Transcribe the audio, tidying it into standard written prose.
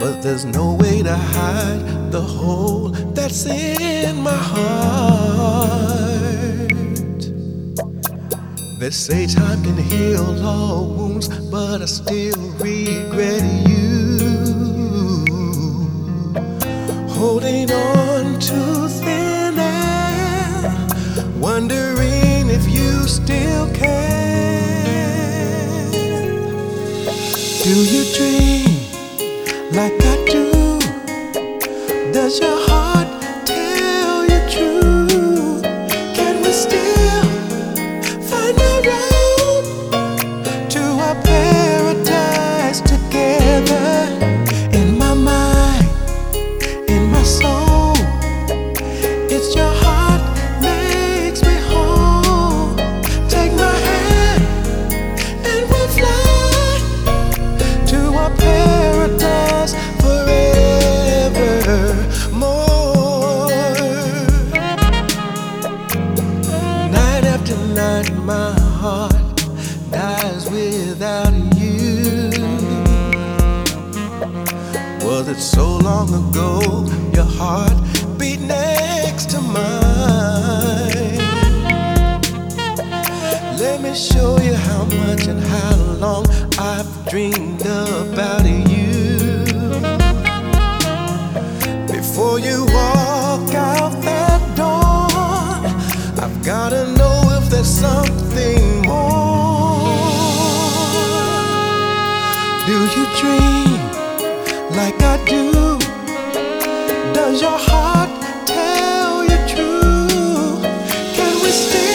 but there's no way to hide the hole that's in my heart. They say time can heal all wounds, but I still regret you. Holding on to thin air, wondering if you still care. Do you dream like I do? Does your heart tell you true? Can we still find a road to our paradise together? In my mind, in my soul, it's your heart makes me whole. Take my hand and we'll fly to our paradise forevermore. Night after night, my heart dies without you. Was it so long ago your heart beat next to mine? Let me show you how much and how long I've dreamed about you. Before you walk out that door, I've gotta know if there's something more. Do you dream like I do? Does your heart tell you true? Can we stay